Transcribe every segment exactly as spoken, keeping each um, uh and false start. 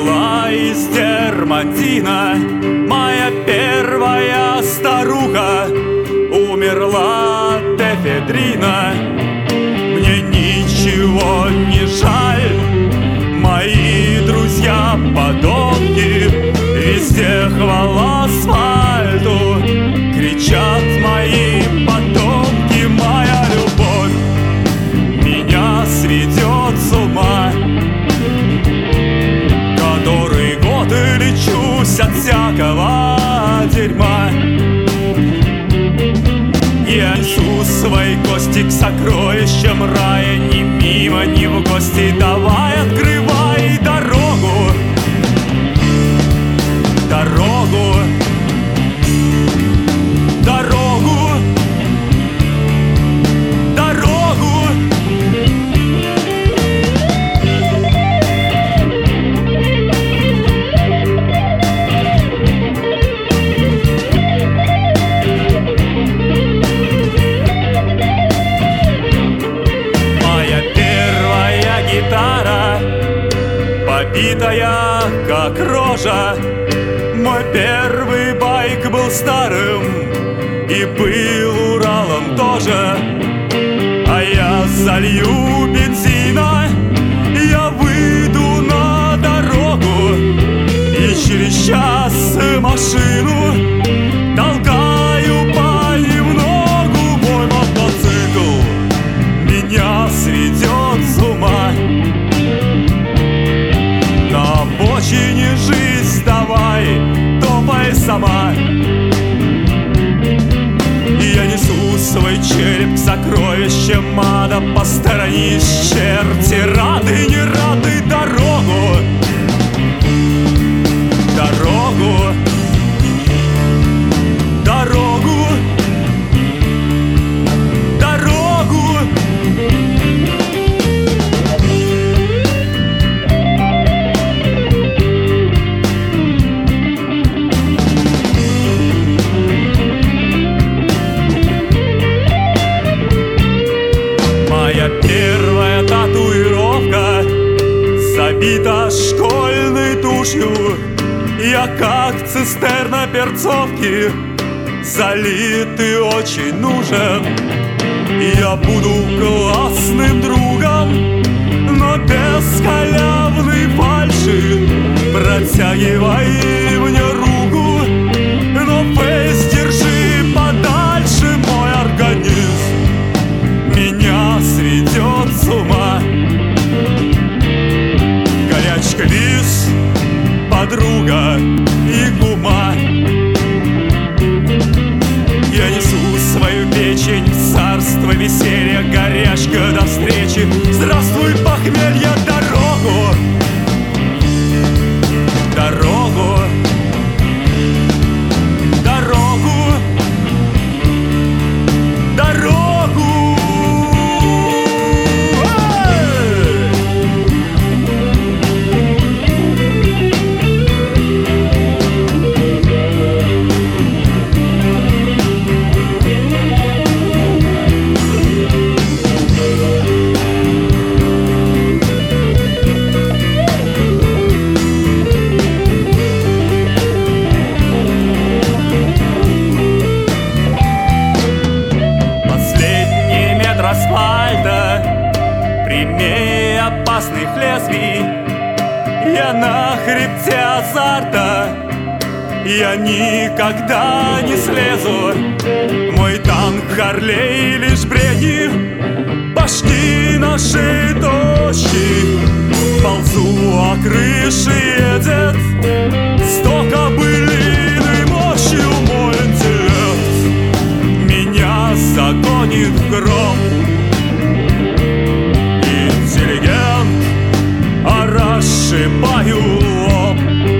была из дерматина, моя первая старуха умерла от эфедрина. Мне ничего не жаль, мои друзья-подонки, везде хвала асфальту, кричат мои потомки. Моя любовь меня сведет с ума, который год лечусь от всякого дерьма. Я несу свои кости к сокровищам рая, ни мимо, ни в гости. Давай, открывай дорогу, дорогу, дорогу, дорогу. Моя первая гитара, побитая как рожа. Мой первый байк был старым и был Уралом тоже. А я залью бензина, я выйду на дорогу, и через час машину толкаю понемногу. Мой мотоцикл меня сведет с ума. На обочине жизнь, давай, топай сама. Я несу свой череп к сокровищам ада. Посторонись, черти, рады, не рады. Дорогу, дорогу, дорогу, дорогу. Моя первая татуировка забита школьной тушью. Я как цистерна перцовки, залит и очень нужен. Я буду классным другом, но без халявной фальши. Протягивай мне руку, но фейс держи подальше. Мой организм меня сведет с ума. Горячка, лис, подруга и гума. Я несу свою печень в царство веселья, горячка, до встречи. Здравствуй, похмелье, дорогу, дорогу, дорогу, дорогу. Асфальта, прямее опасных лезвий. Я на хребте азарта, я никогда не слезу. Мой танк Харлей лишь бредни, башки наши тощи. Ползу, а крыши едет сто кобылиной мощью. Мой интеллект меня загонит в гром. Интеллигент, а расшибаю лоб.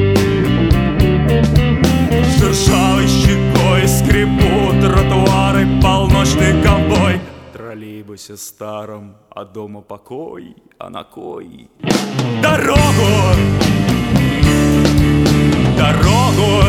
Шершавой щекой скребу тротуары, полночный ковбой. В троллейбусе старом, а дома покой, а на кой? Дорогу, дорогу,